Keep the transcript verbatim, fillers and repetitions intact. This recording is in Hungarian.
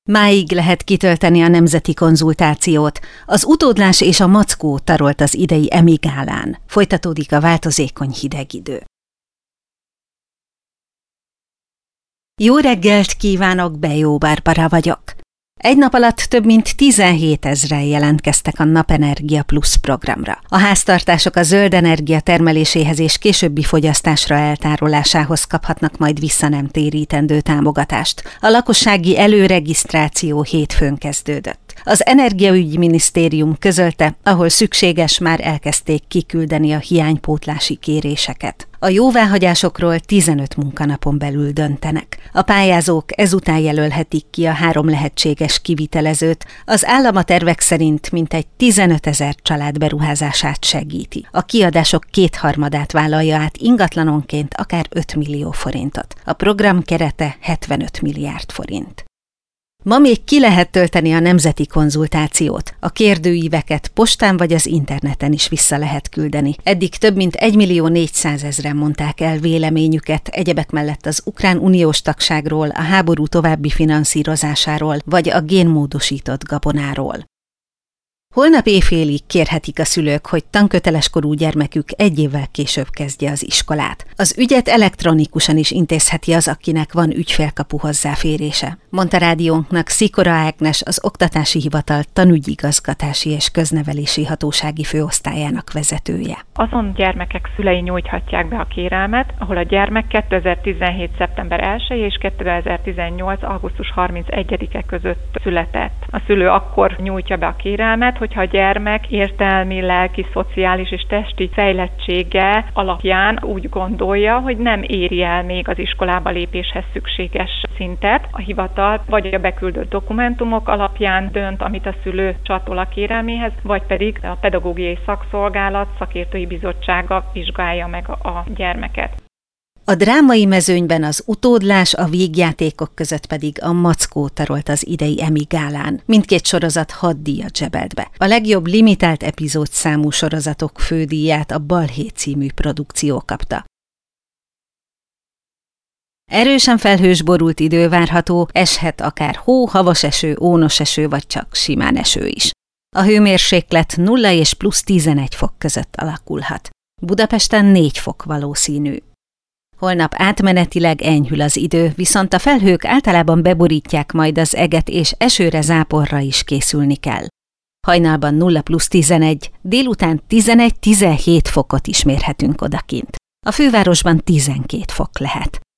Máig lehet kitölteni a nemzeti konzultációt. Az utódlás és a mackó tarolt az idei Emmy gálán. Folytatódik a változékony hideg idő. Jó reggelt kívánok, Bejó Barbara vagyok. Egy nap alatt több mint tizenhétezren jelentkeztek a Napenergia Plus programra. A háztartások a zöld energia termeléséhez és későbbi fogyasztásra eltárolásához kaphatnak majd visszanemtérítendő támogatást. A lakossági előregisztráció hétfőn kezdődött. Az Energiaügyminisztérium közölte, ahol szükséges, már elkezdték kiküldeni a hiánypótlási kéréseket. A jóváhagyásokról tizenöt munkanapon belül döntenek. A pályázók ezután jelölhetik ki a három lehetséges kivitelezőt. Az állam a tervek szerint mintegy tizenötezer család beruházását segíti. A kiadások kétharmadát vállalja át ingatlanonként akár öt millió forintot. A program kerete hetvenöt milliárd forint. Ma még ki lehet tölteni a nemzeti konzultációt. A kérdőíveket postán vagy az interneten is vissza lehet küldeni. Eddig több mint egymillió négyszázezren mondták el véleményüket, egyebek mellett az ukrán uniós tagságról, a háború további finanszírozásáról vagy a génmódosított gabonáról. Holnap éjfélig kérhetik a szülők, hogy tanköteleskorú gyermekük egy évvel később kezdje az iskolát. Az ügyet elektronikusan is intézheti az, akinek van ügyfélkapu hozzáférése, mondta rádiónknak Szikora Ágnes, az Oktatási Hivatal tanügyigazgatási és köznevelési hatósági főosztályának vezetője. Azon gyermekek szülei nyújthatják be a kérelmet, ahol a gyermek kétezer-tizenhét. szeptember elseje és kétezer-tizennyolc. augusztus harmincegyedike között született. A szülő akkor nyújtja be a kérelmet, hogyha a gyermek értelmi, lelki, szociális és testi fejlettsége alapján úgy gondolja, hogy nem éri el még az iskolába lépéshez szükséges szintet. A hivatal vagy a beküldött dokumentumok alapján dönt, amit a szülő csatol a kérelméhez, vagy pedig a pedagógiai szakszolgálat szakértői bizottsága vizsgálja meg a gyermeket. A drámai mezőnyben az utódlás, a vígjátékok között pedig a mackó tarolt az idei Emmy gálán. Mindkét sorozat hat díjat zsebelt be. A legjobb limitált epizódszámú sorozatok fődíját a Balhé című produkció kapta. Erősen felhős borult idő várható, eshet akár hó, havas eső, ónos eső vagy csak simán eső is. A hőmérséklet nulla és plusz tizenegy fok között alakulhat. Budapesten négy fok valószínű. Holnap átmenetileg enyhül az idő, viszont a felhők általában beborítják majd az eget, és esőre, záporra is készülni kell. Hajnalban nulla plusz tizenegy, délután tizenegy-tizenhét fokot is mérhetünk odakint. A fővárosban tizenkét fok lehet.